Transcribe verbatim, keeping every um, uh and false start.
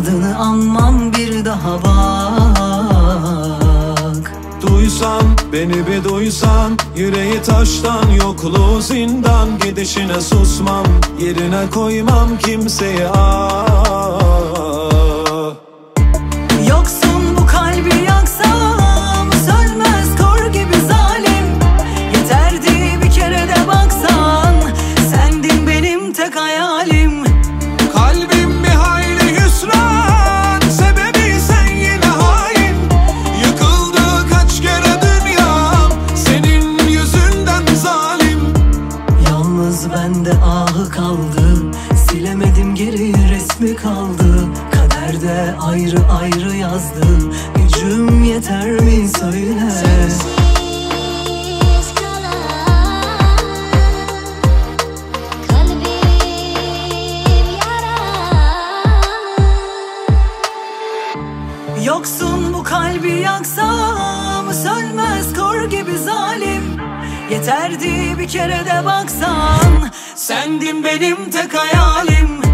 adını anmam bir daha bak. Duysan, beni bir duysan, yüreği taştan, yokluğu zindan. Gidişine susmam, yerine koymam kimseyi ah. Yoksun bu kalbi yaksam, sönmez kor gibi zalim. Yeterdi bir kere de baksan, sendin benim tek hayalim. Kalbim bir hayli hüsran, sebebi sen yine hain. Yıkıldı kaç kere dünyam, senin yüzünden zalim. Yalnız bende ahı kaldı, silemedim geri resmi kaldı. Kaderde ayrı ayrı yazdı, gücüm yeter mi söyle. Yoksun bu kalbi yaksam, sönmez kor gibi zalim. Yeterdi bir kere de baksan, sendin benim tek hayalim.